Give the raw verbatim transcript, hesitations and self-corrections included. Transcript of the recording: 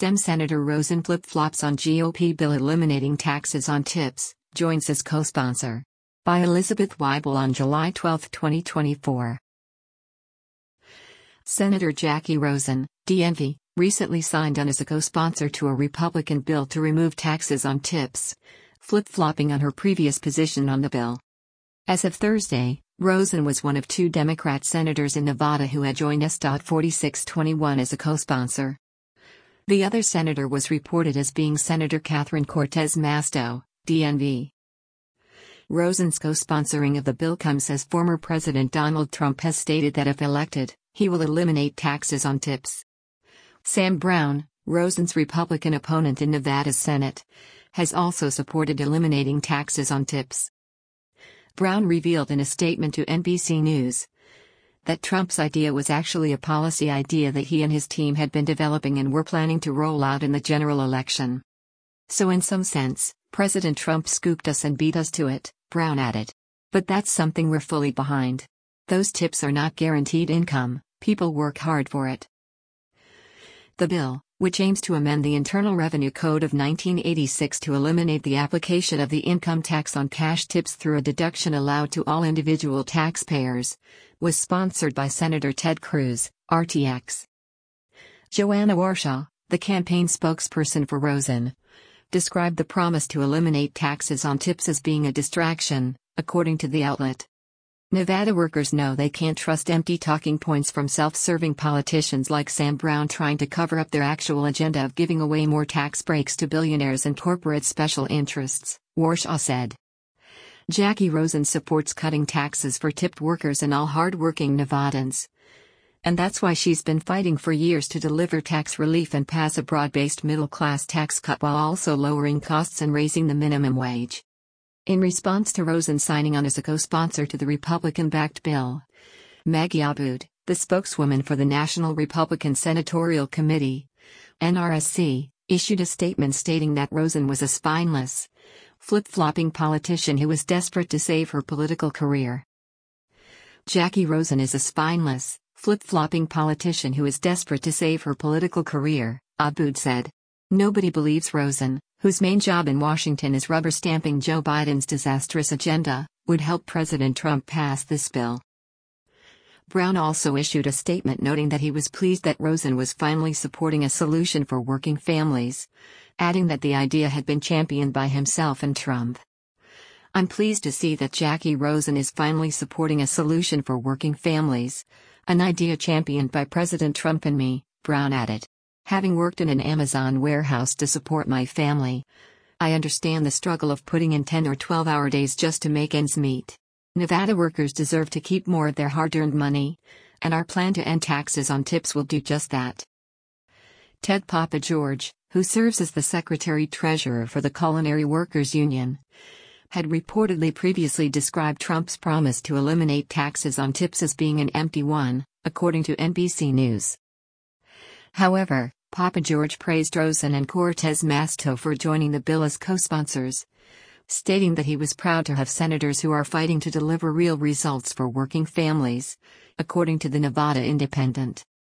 Dem Senator Rosen flip-flops on G O P bill eliminating taxes on tips, joins as co-sponsor. By Elizabeth Weibel on July twelfth, twenty twenty-four. Senator Jackie Rosen, D M V, recently signed on as a co-sponsor to a Republican bill to remove taxes on tips, flip-flopping on her previous position on the bill. As of Thursday, Rosen was one of two Democrat senators in Nevada who had joined S forty-six twenty-one as a co-sponsor. The other senator was reported as being Senator Catherine Cortez Masto, D M V. Rosen's co-sponsoring of the bill comes as former President Donald Trump has stated that if elected, he will eliminate taxes on tips. Sam Brown, Rosen's Republican opponent in Nevada's Senate, has also supported eliminating taxes on tips. Brown revealed in a statement to N B C News that Trump's idea was actually a policy idea that he and his team had been developing and were planning to roll out in the general election. So in some sense, President Trump scooped us and beat us to it, Brown added. But that's something we're fully behind. Those tips are not guaranteed income, people work hard for it. The bill, which aims to amend the Internal Revenue Code of nineteen eighty-six to eliminate the application of the income tax on cash tips through a deduction allowed to all individual taxpayers, was sponsored by Senator Ted Cruz, R T X. Joanna Warshaw, the campaign spokesperson for Rosen, described the promise to eliminate taxes on tips as being a distraction, according to the outlet. Nevada workers know they can't trust empty talking points from self-serving politicians like Sam Brown trying to cover up their actual agenda of giving away more tax breaks to billionaires and corporate special interests, Warshaw said. Jackie Rosen supports cutting taxes for tipped workers and all hard-working Nevadans. And that's why she's been fighting for years to deliver tax relief and pass a broad-based middle-class tax cut while also lowering costs and raising the minimum wage. In response to Rosen signing on as a co-sponsor to the Republican-backed bill, Maggie Aboud, the spokeswoman for the National Republican Senatorial Committee, N R S C, issued a statement stating that Rosen was a spineless, flip-flopping politician who was desperate to save her political career. Jackie Rosen is a spineless, flip-flopping politician who is desperate to save her political career, Aboud said. Nobody believes Rosen, whose main job in Washington is rubber-stamping Joe Biden's disastrous agenda, would help President Trump pass this bill. Brown also issued a statement noting that he was pleased that Rosen was finally supporting a solution for working families, adding that the idea had been championed by himself and Trump. I'm pleased to see that Jackie Rosen is finally supporting a solution for working families, an idea championed by President Trump and me, Brown added. Having worked in an Amazon warehouse to support my family, I understand the struggle of putting in ten or twelve hour days just to make ends meet. Nevada workers deserve to keep more of their hard-earned money, and our plan to end taxes on tips will do just that. Ted Papageorge, who serves as the Secretary-Treasurer for the Culinary Workers Union, had reportedly previously described Trump's promise to eliminate taxes on tips as being an empty one, according to N B C News. However, Papageorge praised Rosen and Cortez Masto for joining the bill as co-sponsors, stating that he was proud to have senators who are fighting to deliver real results for working families, according to the Nevada Independent.